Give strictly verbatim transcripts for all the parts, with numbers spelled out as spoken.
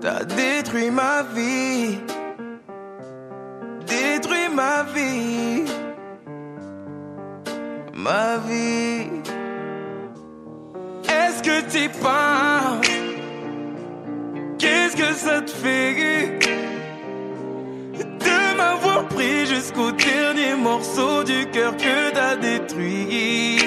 T'as détruit ma vie, détruit ma vie, ma vie. Est-ce que t'y penses? Qu'est-ce que ça te fait de m'avoir pris jusqu'au dernier morceau du cœur que t'as détruit?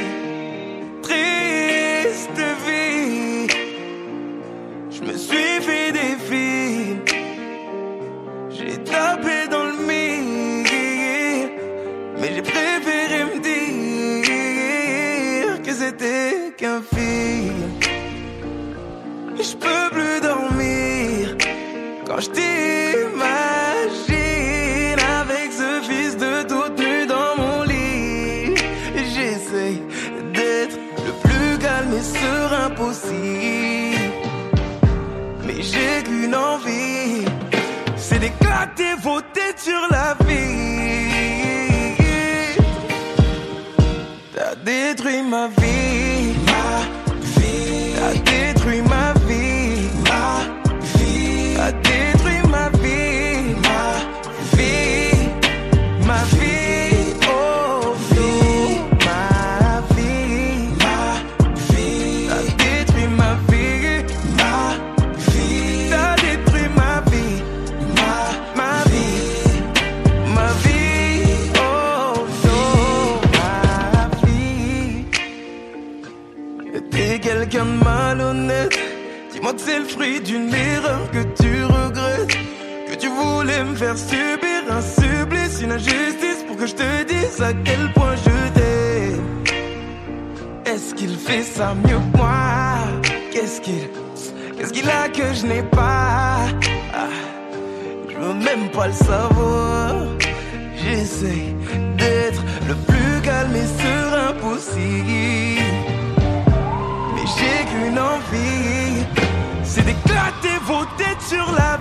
Triste vie, je me suis fait des films, j'ai tapé dans le mille, mais j'ai préféré me dire que c'était qu'un film. Je peux plus dormir quand je t'imagine avec ce fils de toute nue dans mon lit. J'essaye d'être le plus calme et serein possible, mais j'ai qu'une envie, c'est d'éclater vos têtes sur la vie. T'as détruit ma vie, ma vie. T'as détruit ma vie, ma vie. T'as détruit ma vie, ma vie, ma vie. Oh vie, ma vie, ma vie. T'as détruit ma vie, ma vie. T'as détruit ma vie, ma ma vie, ma vie. Oh non, ma vie. T'es quelqu'un de malhonnête. Dis-moi que c'est le fruit d'une erreur que tu regrettes, que tu voulais me faire subir un supplice, une injustice pour que je te dise à quel point je t'aime. Est-ce qu'il fait ça mieux que moi? Qu'est-ce qu'il, qu'est-ce qu'il a que je n'ai pas? Ah, je veux même pas le savoir. J'essaie d'être le plus calme et serein possible, mais j'ai qu'une envie, c'est d'éclater vos têtes sur la